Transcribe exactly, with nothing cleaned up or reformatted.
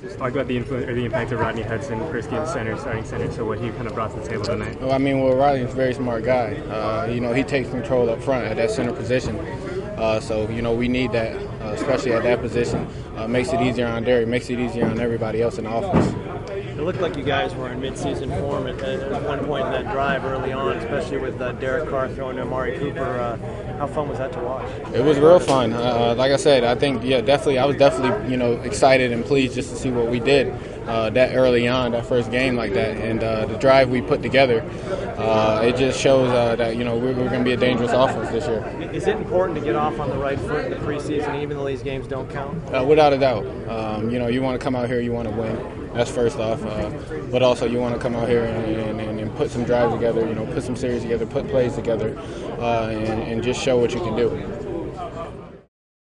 Just talk about the influence or the impact of Rodney Hudson, first game center, starting center, so what he kind of brought to the table tonight. Well, I mean, well, Rodney's a very smart guy. Uh, you know, he takes control up front at that center position. Uh, so, you know, we need that, uh, especially at that position. Uh, makes it easier on Derek, makes it easier on everybody else in the offense. It looked like you guys were in mid-season form at, at one point in that drive early on, especially with uh, Derek Carr throwing to Amari Cooper. Uh, how fun was that to watch? It was real fun. Uh, like I said, I think, yeah, definitely, I was definitely, you know, excited and pleased just to see what we did uh, that early on, that first game like that. And uh, the drive we put together, uh, it just shows uh, that, you know, we're, we're going to be a dangerous offense this year. Is it important to get off on the right foot in the preseason, even though these games don't count? Uh, without a doubt. Um, you know, you want to come out here, you want to win. That's first off. Uh, but also you want to come out here and, and, and put some drives together, you know, put some series together, put plays together, uh, and, and just show what you can do.